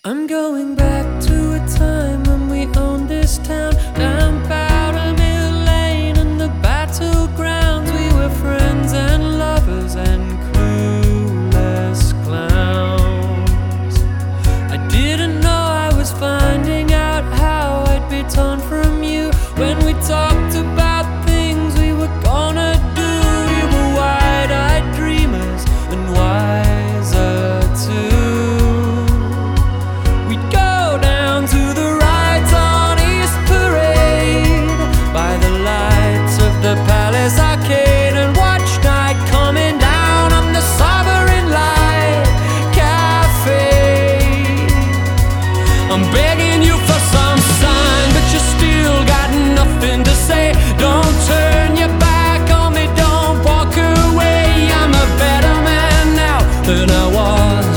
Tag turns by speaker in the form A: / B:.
A: I'm going back to a time when we owned this town, down Powder Mill Lane and the battlegrounds. We were friends and lovers and clueless clowns. I didn't know I was finding out how I'd be torn from you when we talked about things we were gonna do. We were wide-eyed dreamers and wiser too. We'd go down to the rides on East Parade by the lights of the Palace Arcade and watch night coming down on the Sovereign Light Cafe. I'm begging you for some sign, but you still got nothing to say. Don't turn your back on me, don't walk away. I'm a better man now than I was